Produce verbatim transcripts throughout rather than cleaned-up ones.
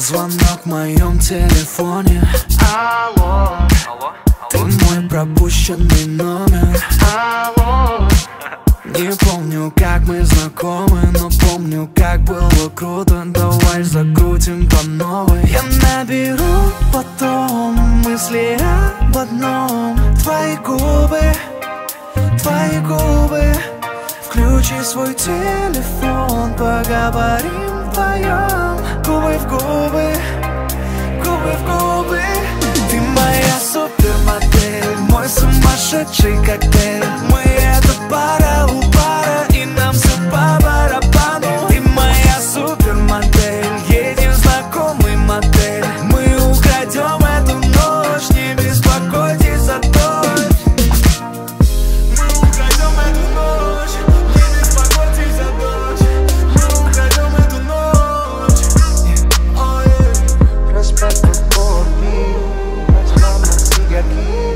звонок в моем телефоне. Алло, алло, ты мой пропущенный номер. алло. Не помню, как мы знакомы, но помню, как было круто. Давай закрутим по новой. Я наберу потом мысли об одном. Твои губы, твои губы. Включи свой телефон, поговорим вдвоем. Губы в губы, губы в губы. Ты моя супермодель, мой сумасшедший коктейль. Мы это пара у пара, и нам все по барабану. Ты моя супермодель, едем в знакомый мотель. Мы украдем эту ночь, не беспокойтесь за дождь. Мы украдем эту ночь, не беспокойтесь за дождь. Мы украдем эту ночь. Oh, yeah. Respeto por ti, мама, сигаки.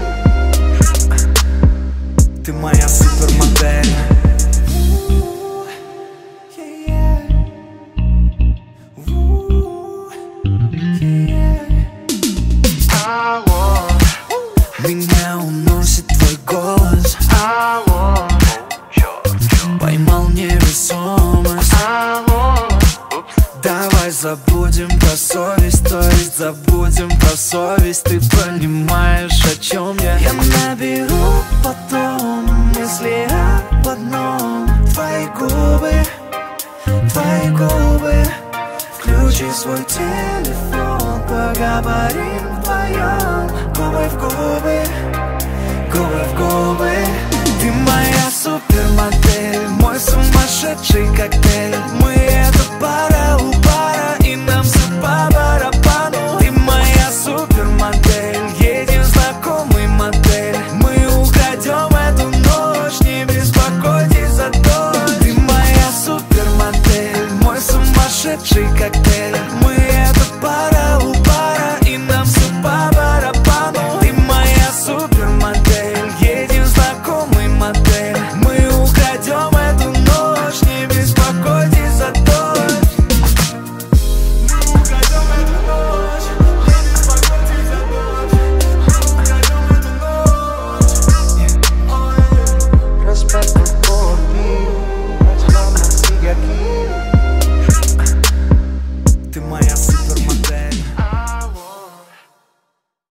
Ты моя супермодель. Алло, Меня уносит твой голос. алло, Поймал невесомость. алло. Давай забудем про совесть, то есть забудем про совесть. Ты понимаешь, о чем я? Я наберу потом мысли об одном. Твои губы, твои губы. Включи свой телефон, поговорим вдвоем. Губы в губы, губы в губы. Ты моя супермодель, мой сумасшедший коктейль. Мы это пара у пара, и нам все по барабану. Ты моя супермодель, едем в знакомый мотель. Мы украдем эту ночь, не беспокойтесь за дождь. Ты моя супермодель, мой сумасшедший коктейль.